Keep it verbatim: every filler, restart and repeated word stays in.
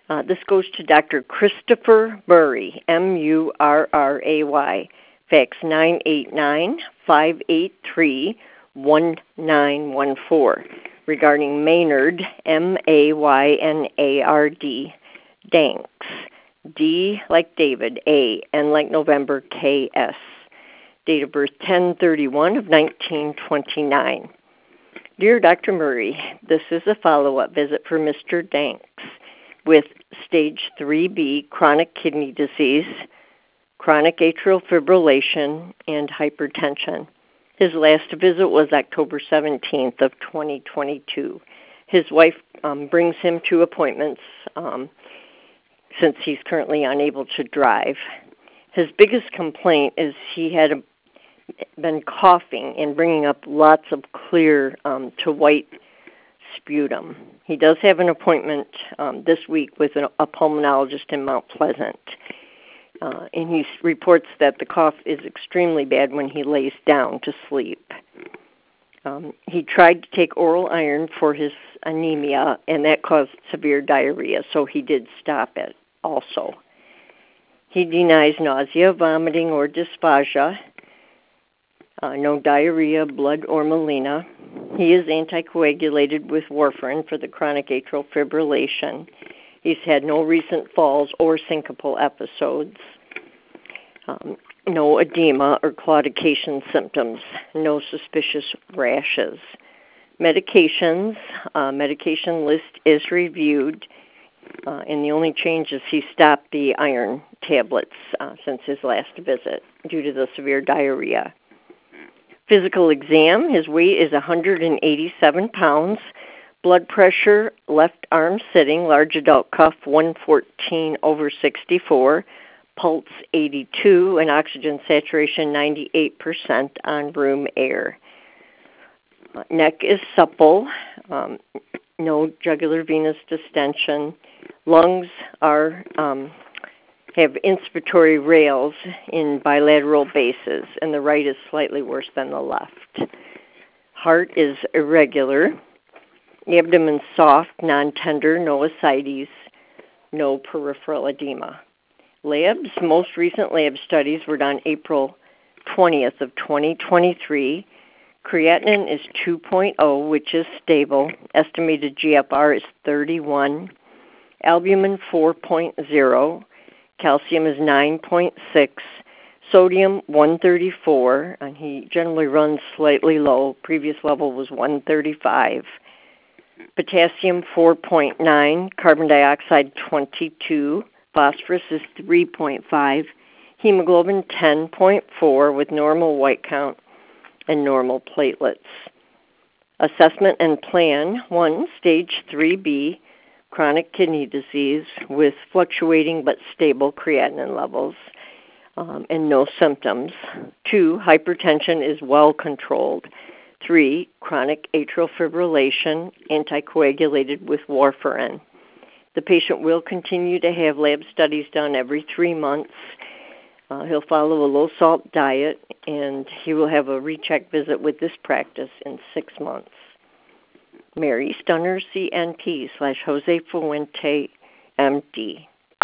Uh, this goes to Doctor Christopher Murray, M U R R A Y, fax nine eight nine, five eight three, one nine one four, regarding Maynard, M A Y N A R D, Danks, D like David, A, N like November, K S. Date of birth ten thirty-one of nineteen twenty-nine. Dear Doctor Murray, this is a follow-up visit for Mister Danks with stage three B chronic kidney disease, chronic atrial fibrillation, and hypertension. His last visit was October seventeenth of twenty twenty-two. His wife um, brings him to appointments um, since he's currently unable to drive. His biggest complaint is he had a, been coughing and bringing up lots of clear um, to white sputum. He does have an appointment um, this week with an, a pulmonologist in Mount Pleasant. Uh, and he reports that the cough is extremely bad when he lays down to sleep. Um, he tried to take oral iron for his anemia, and that caused severe diarrhea, so he did stop it also. He denies nausea, vomiting, or dysphagia, uh, no diarrhea, blood, or melena. He is anticoagulated with warfarin for the chronic atrial fibrillation. He's had no recent falls or syncopal episodes, um, no edema or claudication symptoms, no suspicious rashes. Medications, uh, medication list is reviewed, uh, and the only change is he stopped the iron tablets uh, since his last visit due to the severe diarrhea. Physical exam, his weight is one hundred eighty-seven pounds. Blood pressure, left arm sitting, large adult cuff one fourteen over sixty-four, pulse eighty-two, and oxygen saturation ninety-eight percent on room air. Neck is supple, um, no jugular venous distension. Lungs are um, have inspiratory rails in bilateral bases, and the right is slightly worse than the left. Heart is irregular. Abdomen soft, non-tender, no ascites, no peripheral edema. Labs, most recent lab studies were done April twentieth of twenty twenty-three. Creatinine is two point oh, which is stable. Estimated G F R is thirty-one. Albumin four point oh. Calcium is nine point six. Sodium one thirty-four, and he generally runs slightly low. Previous level was one thirty-five. Potassium four point nine, carbon dioxide twenty-two, phosphorus is three point five, hemoglobin ten point four with normal white count and normal platelets. Assessment and plan, one, stage three B, chronic kidney disease with fluctuating but stable creatinine levels um, and no symptoms. Two, hypertension is well controlled. Three, chronic atrial fibrillation, anticoagulated with warfarin. The patient will continue to have lab studies done every three months. Uh, he'll follow a low-salt diet, and he will have a recheck visit with this practice in six months. Mary Stunner, C N P, slash Jose Fuente, M D.